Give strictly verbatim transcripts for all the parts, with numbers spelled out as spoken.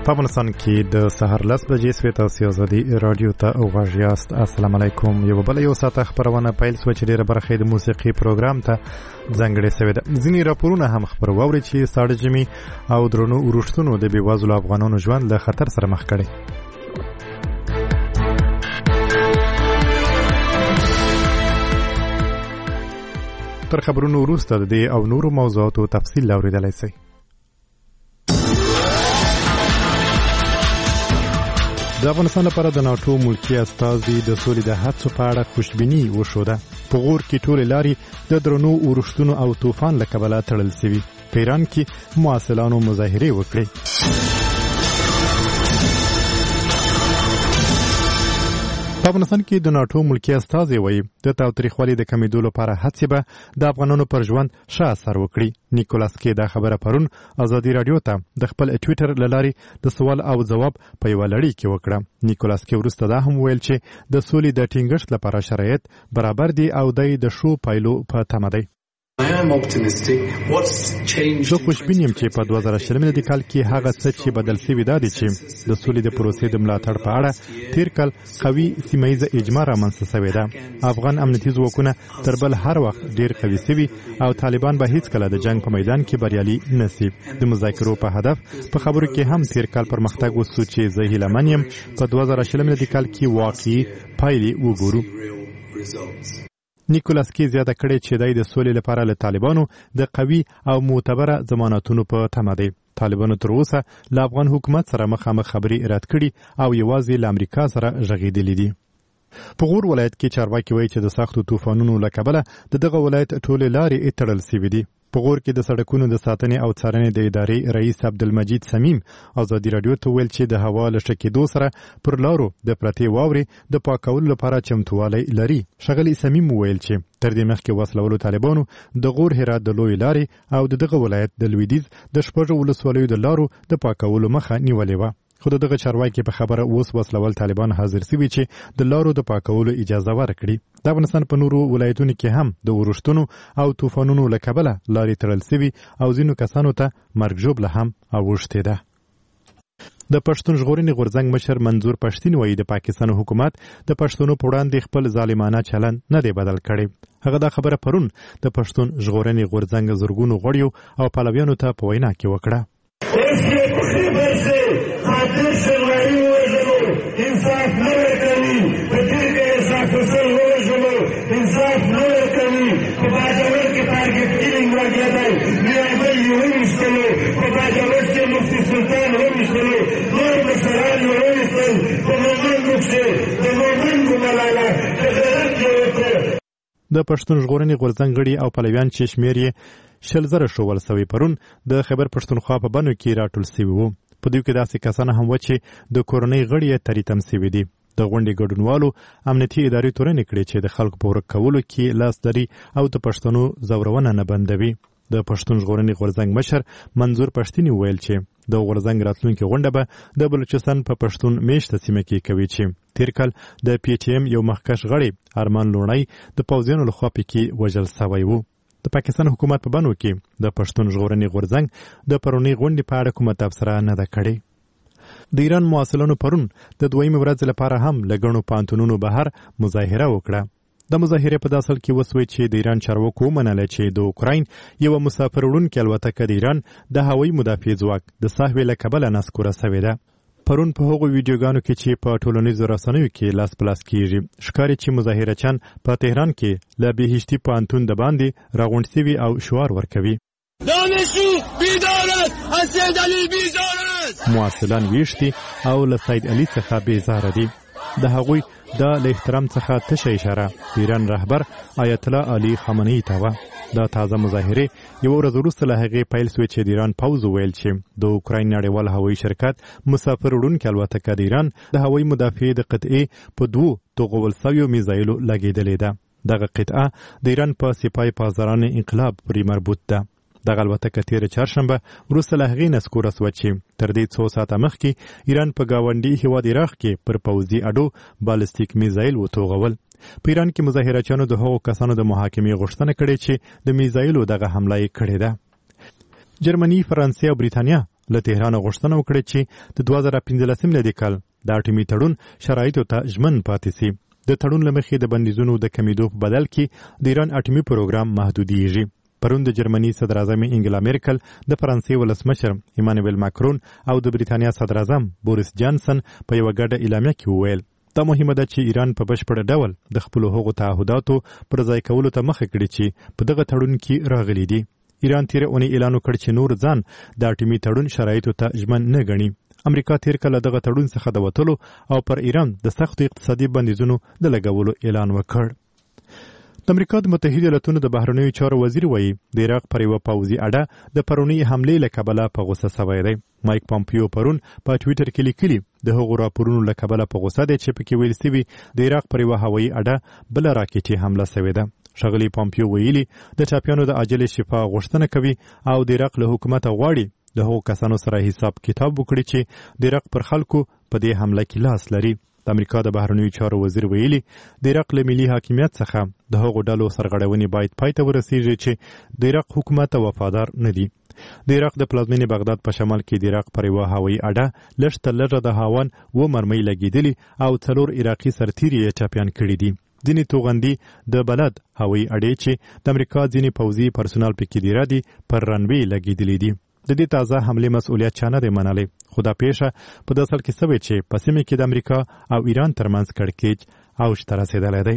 په افغانستان کې د سهار لس بجې سوې تاسو ازادي رادیو ته غوږ یاست. السلام علیکم. یو بل یو ساعت خبرونه پیل سو چې ډیره برخه د موسیقي پروګرام ته ځانګړې شوې ده. ځینې راپورونه هم خبرو واوري چې ساړه جمی او درنو ورښتونو د بېوزلو افغانانو ژوند له خطر سره مخ کړي. تر خبرونو وروسته د دې او نورو موضوعاتو تفصیل اورېدلی شئ. د افغانستان لپاره د ناټو ملکی استازي د سولې د هڅو په اړه خوشبیني وښوده. په غور کې ټولې لارې د درنو اورښتونو او طوفان له کبله تړل شوي. په ایران کې معاصلانو مظاهرې وکړې. په افغانستان کې د ناټو ملکی استازي وایي د تاوتریخوالي د کمیدو لپاره هڅې به د افغانانو پر ژوند ښه اثر وکړي. نیکولاس کې دا خبره پرون ازادي رادیو ته د خپل ټویټر له لارې د سوال او جواب په یوه لړۍ کې وکړه. نیکولاس کې وروسته دا هم ویل چې د سولې د ټینګښت لپاره شرایط برابر دي او دی د ښو پایلو په تمه دی. زه خوشبین یم چې په دوه زره شل میلادي کال کې هغه څه چې بدل شوي دا دي چې د سولې د پروسې د ملاتړ په اړه تیر کال قوي سیمه ییزه اجماع رامنځته شوې ده. افغان امنیتي ځواکونه تر بل هر وخت ډېر قوي شوي او طالبان به هیڅکله د جنګ په میدان کې بریالي نه شي. د مذاکرو په هدف په خبرو کې هم تیر کال پرمختګ وشو چې زه هیله من یم په دوه زره شل میلادي کال کې واقعي پایلې وګورو. نیکولاس کې زیاته کړې چې دی د سولې لپاره له طالبانو د قوي او معتبره ضمانتونو په تمه دی. طالبانو تر اوسه له افغان حکومت سره مخامخ خبرې رد کړي او یوازې له امریکا سره غږېدلي دي. په غور ولایت کې چارواکي وایي چې د سختو طوفانونو له کبله د دغه ولایت ټولې لارې تړل شوي دي. په غور کې د سړکونو د ساتنې او څارنې د ادارې رئیس عبدالمجید سمیم ازادي رادیو ته ویل چې د هوا له ښه کېدو سره پر لارو د پرتې واورې د پاکولو لپاره چمتووالی لري. ښاغلي سمیم وویل چې تر دې مخکې وسلولو طالبانو د غور هرات د لویې لارې او د دغه ولایت د لویدیځ د شپږو ولسوالیو د لارو د پاکولو مخه نیولې وه. خو د دغه چارواکي په خبره اوس وسلول طالبان حاضر شوي چې د لارو د پاکولو اجازه ورکړي. د افغانستان په نورو ولایتونو کې هم د ورښتونو او طوفانونو له کبله لارې تړل شوي او ځینو کسانو ته مرګ ژوبله هم اوښتې ده. د پښتون ژغورنې غورځنګ مشر منظور پښتین وایي د پاکستان حکومت د پښتنو په وړاندې خپل ظالمانه چلند نه دی بدل کړی. هغه دا خبره پرون د پښتون ژغورنې غورځنګ زرګونو غړیو او پلویانو ته په وینا کې وکړه. انصاف نه ورکوي په دې کې انصاف وسل وژلو انصاف نه ورکوي په باجوړ کې ټارګټ کیلینګ وکړای نیابل یې وشتلو په باجوړ کې مفتي سلطان وشتلو نور مسران وشتل په مومن کې د مومن ګملاله د غیرت وکړه. د پښتون ژغورنې غورځنګ غړي او پلویان چې شمېر یې شل زره شوول سوی پرون د خیبر پښتونخوا په بنو کې راټول سوي وو. په دوی کې داسې کسان هم و چې د کورنۍ غړي یې تریتم سوي دي. د غونډې ګډونوالو امنیتي ادارې تورنې کړې چې د خلکو په ورک کولو کې لاس لري او د پښتنو ځورونه نه بندوي. د پښتون ژغورنې غورځنګ مشر منظور پښتین ویل چې د غورځنګ راتلونکې غونډه به د بلوچستان په پښتون میشته سیمه کې کوي چې تیر کال د پی ټي ایم یو مخکښ غړی ارمان لوڼی د پوځیانو لخوا پکې وژل سوی و. د پاکستان حکومت په بنو کې د پښتون ژغورنې غورځنګ د پرونۍ غونډې په اړه کومه تبصره نه ده کړې. د ایران معاصلانو پرون د دویمې ورځې لپاره هم له ګڼو پوهنتونونو بهر مظاهره وکړه. د مظاهرې په داسل کې وسوي چې د ایران چارواکو ومنله چې د اوکراین یوه مسافر وړونکې الوتکه د ایران د هوایي مدافع ځواک د سهوې له کبله نسکوره سوې ده. پرون په هغو ویډیوګانو کې چې په ټولنیزو رسنیو کې لاس په لاس کېږي ښکاري چې مظاهرچیان په تهران کې له بهشتي پوهنتون د باندې راغونډ شوي او شعار ورکوي. دانشجو بیدارت، از سید علی بیزارت. معاصلان ویښتي او له سید علي څخه بیزاره دي. د هغوی دا له احترام څخه تشه اشاره د ایران رهبر آیت الله علي خامنه‌ای ته وه. دا تازه مظاهرې یوه ورځ وروسته له هغې پیل سوې چې د ایران پوځ وویل چې د اوکراین نړیوال هوایي شرکت مسافر وړونکې الوتکه د ایران د هوایي مدافعې د قطعې په دوو توغول سویو میزایلو لګېدلې ده. دغه قطعه د ایران په سپاه پاسداران انقلاب پورې مربوط ده. دغه الوتکه تېره چهارشنبه وروسته له هغې نسکوره سوه چې تر دې څو ساعته مخکې ایران په ګاونډي هېواد عراق کې پر پوځي اډو بالستیک میزایل وتوغول. په ایران کې مظاهرچیانو د هغو کسانو د محاکمې غوښتنه کړې چې د میزایلو دغه حمله یې کړې ده. جرمني، فرانسې او بریتانیا له تهران غوښتنه وکړه چې د دوه زره پنځلسم میلادي کال د اټومي تړون شرایطو ته ژمن پاتې شي. د تړون له مخې د بندیزونو د کمیدو په بدل کې د ایران اټومي پروګرام محدودیږي. پرون د جرمني صدر اعظم انګلا میرکل، د فرانسې ولسمشر ایمانوئل ماکرون او د بریتانیا صدر اعظم بوریس جانسن په یو غټه اعلامیه کې وویل دا مهمه ده چې ایران په بشپړ ډول د خپل هغو تعهداتو پر ځای کولو ته مخه کړي چې په دغه تړون کې راغلي دي. ایران تیر اونۍ اعلان وکړ چې نور ځان د اټومي تړون شرایطو ته ژمن نه ګڼي. امریکا تیر کله دغه تړون څخه د وتلو او پر ایران د سختو اقتصادي بندیزونو د لګولو اعلان وکړ. د امریکا د متحده ایالاتونو د بهرنیو چارو وزیر وایي د عراق پر یوه پوځي اډه د پرونۍ حملې له کبله په غوسه سوی دی. مایک پامپیو پرون په ټویټر کې لیکلي د هغو راپورونو له کبله په غوسه دی چې پکې ویل سوي د عراق پر یوه هوایي اډه بله راکټي حمله سوې ده. ښاغلي پامپیو ویلي د ټاپیانو د عاجلې شفا غوښتنه کوي او د عراق له حکومته غواړي د هغو کسانو سره حساب کتاب وکړي چې د عراق پر خلکو په دې حمله کې لاس لري. د امریکا د بهرنیو چارو وزیر ویلي د عراق له ملي حاکمیت څخه د هغو ډلو سرغړونې باید پای ته ورسیږي چې د عراق حکومت ته وفادار نه دي. د عراق د پلازمینې بغداد په شمال کې د عراق پر یوه هوایي اډه لږ تر لږه د هاون اوه مرمۍ لګېدلي او څلور عراقي سرتیري یې ټپیان کړي دي. ځینې توغندي د بلد هوایي اډې چې د امریکا ځینې پوځي پرسونال پکې دیره دي پر رنوې لګېدلي دي. د دې تازه حملې مسؤلیت چا نه دی منلی، خو دا پیښه په دې اصل کې سوې چې په سیمه کې د امریکا او ایران ترمنځ کړکېچ اوج ته رسېدلی دی.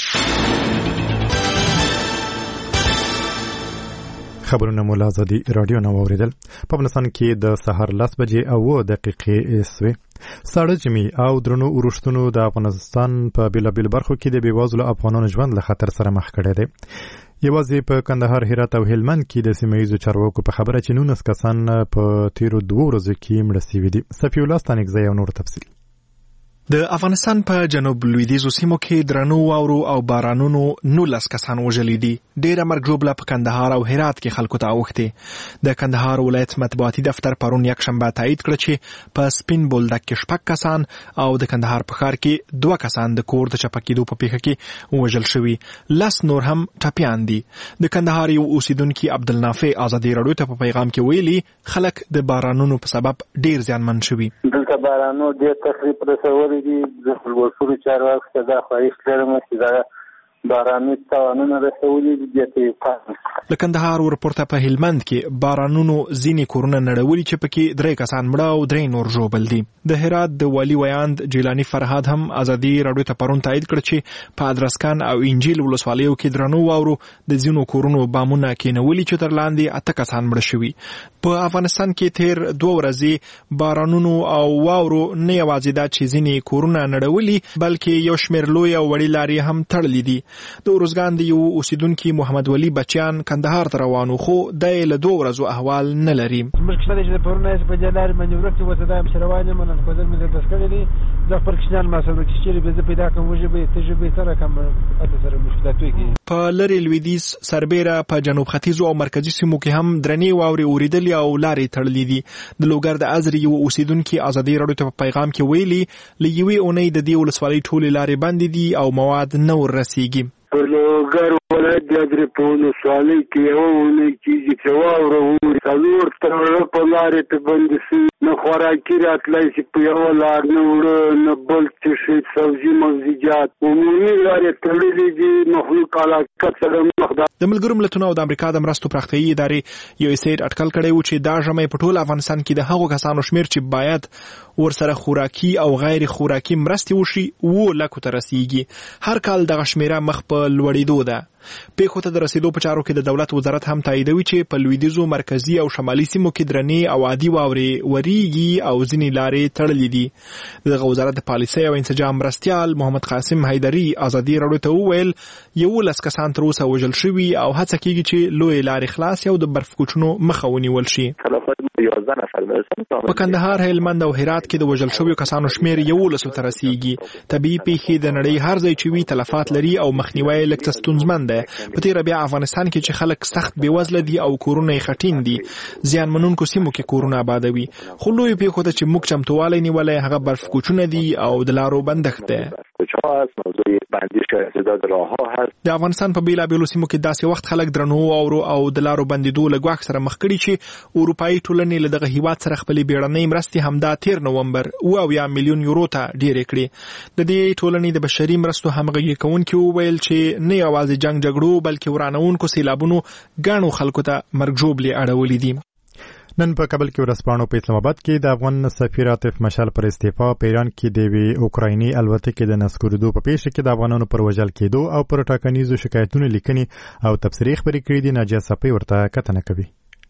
خبرونه مو له ازادي راډیو نه واورېدل. په افغانستان کې د سهار لس بجې او اوه دقیقې سوې. ساړه ژمي او درنو اورښتونو د افغانستان په بېلابېلو برخو کې د بېوزلو افغانانو ژوند له خطر سره مخ کړی دی. یوازې په کندهار، هرات او هلمند کې د سیمه ییزو چارواکو په خبره چې نولس کسان په تیرو دوو ورځو کې مړه سوي دي. صفي الله ستانکزی او نور تفصیل. د افغانستان په جنوب لویدیځو سیمو کې درنو واورو او بارانونو نولس کسان وژلي دي. ډېره مرګ ژوبله په کندهار او هرات کې خلکو ته اوښتې. د کندهار ولایت مطبوعاتي دفتر پرون یکشنبه تایید کړه چې په سپین بولدک کې شپږ کسان او د کندهار په ښار کې دوه کسان د کور د چپه کېدو په پیښه کې وژل شوي. لس نور هم ټپیان دي. د کندهار یو اوسیدونکي عبدالنافع ازادي راډیو ته په پیغام کې ویلي خلک د بارانونو په سبب ډېر زیانمن شوي. دلته بارانو ډېر تخریب رسولی دي. د خپلواکو چارواکو ته دا خواهش لرم چې دا باراني تاوانونه رسولي دي. د کندهار ورپورته په هلمند کې بارانونو ځینې کورونه نړولي چې پکې درې کسان مړه او درې نور ژوبل دي. د هرات د والي ویاند جیلاني فرهاد هم ازادي راډیو ته پرون تایید کړ چې په ادرسکان او انجیل ولسوالیو کې درنو واورو د ځینو کورونو بامونه کېنولي چې تر لاندې اته کسان مړه شوي. په افغانستان کې تیر دوه ورځې بارانونو او واورو نه یوازې دا چې ځینې کورونه نړولي بلکې یو شمېر لوی او وړې لارې هم تړلې دي. د ارزګان د یو اوسیدونکي محمد ولی بچیان کندهار ته روانو خو د له دوه ورځو احوال نه لري. مخکې چې پرونه په جلار باندې ورته وته د مشروانه من په ځل مې بس کړی دي د خپل کشنان ما سره چې چیرې به پیدا کوم وجه به تجربه سره کوم اته سره مشکلات وي. په لری لویدیز سربېره په جنوب ختیځو او مرکزی سیمو کې هم درنې واوري اوریدلې او لارې تړلې دي. د لوګر د ازري یو اوسیدونکي ازادي راډیو ته په پیغام کې ویلي لږوي اونۍ د دې ولسوالۍ ټولې لارې بندې دي او مواد نه ورسیږي. په لوګر ولایت د ادرې په ولسوالۍ کې یو اونۍ کېږي چې واوره ووري څلور تړه په لارې ته بندې شي. نه خوراکي راتلی شي په یوه لار، نه وړه نه بل څه شي، سبزي مغزیجات عمومي لارې تړلې دي. مخلوق علاقه سره مخ ده. د ملګرو ملتونو او د امریکا د مرستو پراختیایي ادارې یو سیټ اټکل کړی و چې دا ژمی په ټول افغانستان کې د هغو کسانو شمیر چې باید ورسره خوراکي او غیر خوراکي مرستې وشي اووه لکو ته رسیږي. هر کال دغه شمیره مخ په لوړېدو ده. پیښو ته د رسیدو په چارو کې د دولت وزارت هم تاییدوي چې په لویدیځو، مرکزي او شمالي سیمو کې درنې او عادي واورې وریږي او ځینې لارې تړلې دي. دغه وزارت د پالیسۍ او انسجام مرستیال محمد قاسم حیدري ازادي راډیو ته وویل یولس کسان تر اوسه وژل شوي او هڅه کېږي چې لویې لارې خلاصې او د برف کوچونو مخه ونیول شي. په کندهار، هلمند او هرات کې د وژل شویو کسانو شمیر یولسو ته رسیږي. طبیعي پیښې د نړۍ هر ځای چې وي تلفات لري او مخنیوی لږ څه ستونزمن دی. په تیره بیا افغانستان کې چې خلک سخت بېوزله دي او کورونه یې خټین دي، زیان منونکو سیمو کې کورونه آبادوي. خو لویو پیښو ته چې موږ چمتووالی نیولی هغه برف کوچونه دي او د لارو بندښت دی. د افغانستان په بیلابیلو سیمو کې داسې داسې وخت خلک درنو او او د لارو بندیدو له ګواښ سره مخ کړي چې اروپایي ټولنې له دغه هیواد سره خپلې بیړنۍ مرستې همدا تیر نومبر اوه اویا میلیون یورو ته ډېرې کړې. د دې ټولنې د بشري مرستو همغږي کوونکي وویل چې نه یوازې جنګ جګړو بلکې ورانوونکو سیلابونو ګڼو خلکو ته مرګ ژوبلې اړولې دي. نن په کابل کې ورځپاڼو په اسلام آباد کې د افغان سفیر عاطف مشال پر استعفا په ایران کې د یوې اوکرایني الوتکې د نسکورېدو په پیښه کې د افغانانو پر وژل کېدو او پر ټاکنیزو شکایتونو لیکنې او تبصرې خپرې کړې دي. ناجیه صفي ورته کتنه کوي.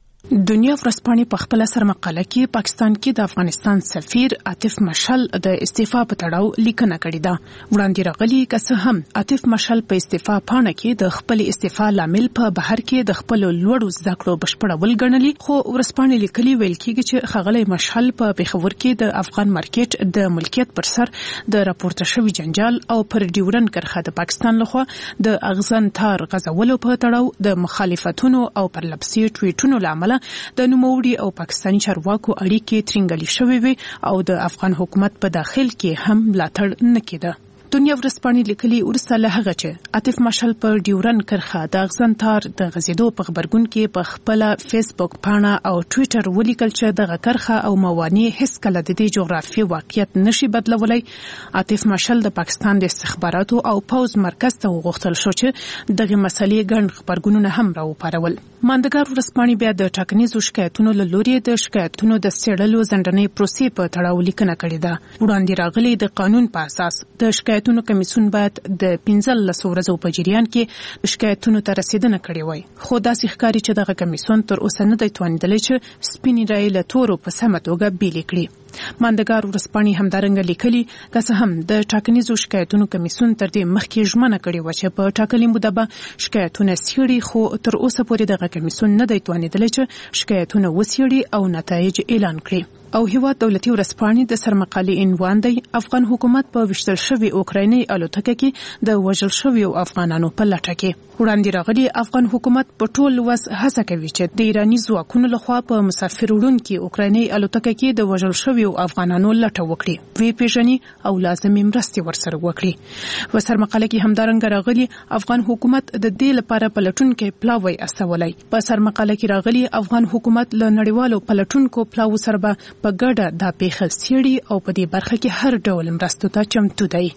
دنیا ورځپاڼې په خپل سرمقاله کې پاکستان کې د افغانستان سفیر عاطف مشال د استعفا په تړاو لیکنه کړې ده. وړاندې راغلي که څه هم عاطف مشال په استعفا پاڼه کې د خپل استعفا لامل په بهر کې د خپل لوړو زده کړو بشپړول ګڼلي، خو ورځپاڼې لیکلي ویل کېږي چې ښاغلی مشال په پېښور کې د افغان مارکیټ د ملکیت پر سر د راپورته شوي جنجال او پر ډیورن کرښه د پاکستان لخوا د اغزن تار غځولو په تړاو د مخالفتونو او پرلپسې ټویټونو له امله د نوموړي او پاکستاني چارواکو اړیکې ترنګلې شوې وي او د افغان حکومت په داخل کې هم ملاتړ نه کېده. دنیا ورځپاڼې لیکلي وروسته له هغه چې عاطف مشال پر ډیورن کرښه د اغزن تار د غځېدو په خبرګون کې په خپله فیسبوک پاڼه او ټویټر ولیکل چې دغه کرښه او موانع هیڅکله د دې جغرافیې واقعیت نشي بدلولی. عاطف مشال د پاکستان د استخباراتو او پوز مرکز ته وغوښتل شو چې دغه مسلې ګڼ خبرګونونه هم راوپارول. ماندګار ورځپاڼې بیا د ټاکنیزو شکایتونو له لوري د شکایتونو د څېړلو ځنډنۍ پروسې په تړاو لیکنه کړې ده. وړاندې راغلي د قانون په اساس د شکایتونو کمیسیون باید د پنځلس ورځو په جریان کې شکایتونو ته رسیدنه کړې وای، خو داسې ښکاري چې دغه کمیسیون تر اوسه نه دی توانیدلی چې سپینې رایې له تورو په سمه توګه بیلې کړي. ماندګار ورځپاڼې همدارنګه لیکلي که څه هم د ټاکنیزو شکایتونو کمیسیون تر دې مخکې ژمنه کړې وه چې په ټاکلې موده به شکایتونه څېړي، خو تر اوسه پورې دغه کمیسیون نه دی توانیدلی چې شکایتونه وڅېړي او نتایج اعلان کړي. او هیواد دولتي ورځپاڼې د سرمقالې عنوان دی افغان حکومت په ویشتل شوي اوکرایني الوتکه کې د وژل شویو افغانانو په لټه کې. وړاندې راغلي افغان حکومت په ټول وس هڅه کوي چې د ایراني ځواکونو لخوا په مسافر وړونکي اوکرایني الوتکه کې د وژل شویو افغانانو لټه وکړي، وی پیژني او لازمي مرستې ورسره وکړي. و سرمقاله کې همدارنګه راغلي افغان حکومت د دې لپاره پلټونکي پلاوی استولای. په سرمقاله کې راغلي افغان حکومت له نړیوالو پلټونکو پلاو سره په ګډه دا پیښه څېړي او په دې برخه کې هر ډول مرستو ته چمتو دی.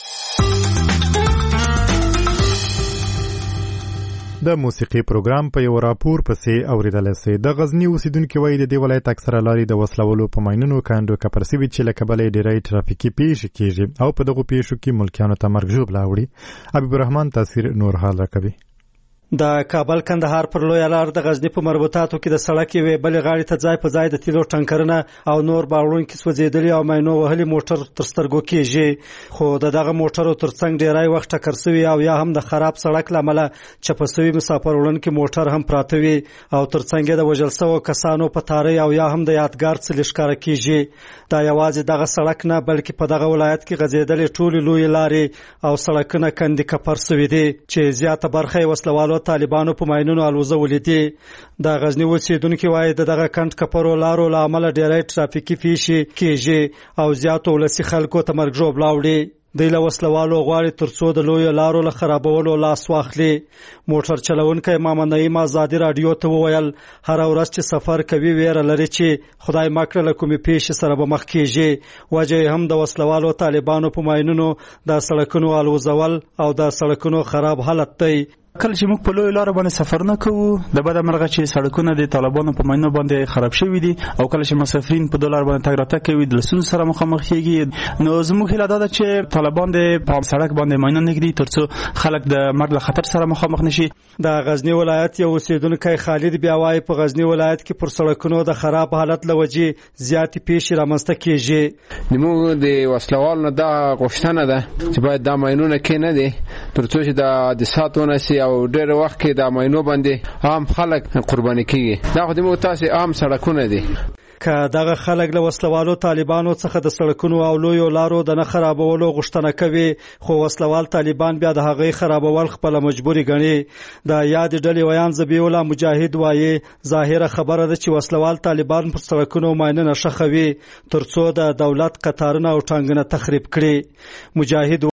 د موسیقي پروګرام په یو راپور پسې اوریدلای شئ. د غزنی اوسیدونکو وایي د دې ولایت اکثره لارې د وسلولو په ماینونو کاندو کپر سوي چې له کبله ډېری ترافیکي پیښې کېږي او په دغو پیښو کې ملکیانو ته مرګ ژوبله اوړي. حبیب الرحمن تاثیر نور حال راکوي. د کابل کندهار پر لوی لار د غزنی په مربوطاتو کې د سړک یوې بلې غاړې ته ځای په ځای د تیلو ټانکرونه او نور باړونکي سوځېدلي او ماینو وهلي موټر تر سترګو کېږي، خو د دغه موټرو ترڅنګ ډیری وخت ټکر سوي او یا هم د خراب سړک له امله چپه سوي مسافر وړونکي موټر هم پراته وي او ترڅنګ یې د وژل سوو کسانو په تارۍ او یا هم د یادګار څلي ښکاره کېږي. دا یوازې دغه سړک نه بلکې په دغه ولایت کې غځېدلې ټولې لویې لارې او سړکونه کندې کپر سوي دي چې زیاته برخه یې وسلوالو طالبانو په ماینونو الوزولې دي. د غزنی اوسیدونکي وایي د دغه کند کپرو لارو له امله ډېری ترافیکي پیښې کېږي او زیاتو ولسي خلکو ته مرګ ژوبله اوړي. دوی له وسلوالو غواړي تر څو د لویو لارو له خرابولو لاس واخلي. موټر چلونکی محمد نعیم ازادي راډیو ته وویل هره ورځ چې سفر کوي ویره لري چې خدای مکړه له کومې پیښې سره به مخ کېږي. وجه هم د وسلوالو طالبانو په ماینونو د سړکونو الوزول او د سړکونو خراب حالت دی. کله چې موږ په لوی لار باندې سفر نه کوو د بده مرغه چې سړکونه د طالبانو په ماینو باندې خراب شوي دي او کله چې مسافرین په دولار باندې تګ راتګ کوي د لسونو سره مخامخ کېږي، نو زموږ هیله دا ده چې طالبان د په سړک باندې ماینه نږدي ترڅو خلک د مرګ له خطر سره مخامخ نشي. د غزنی ولایت یو اوسیدونکی خالد بیا وایي په غزنی ولایت کې پر سړکونو د خراب حالت له وجې زیاتې پیښې رامنځته کېږي. موږ د وسلوالو نه دا غوښتنه ده چې باید دا ماینونه کې نه دي ترڅو چې د حادثات ونشي او ډېر وخت کې د ماینو باندې عام خلک قرباني کیږي. دا خو د موږ تاسې عام سړکونه دي. که دغه خلک له وسلوالو طالبانو څخه د سړکونو او لویو لارو د نه خرابولو غوښتنه کوي، خو وسلوال طالبان بیا د هغې خرابول خپله مجبوري ګڼي. د یادې ډلې ویان ذبیح الله مجاهد وایي ظاهره خبره ده چې وسلوال طالبان پر سړکونو ماینونه ښخوي تر څو د دولت قطارونه او ټانګونه تخریب کړي. مجاهد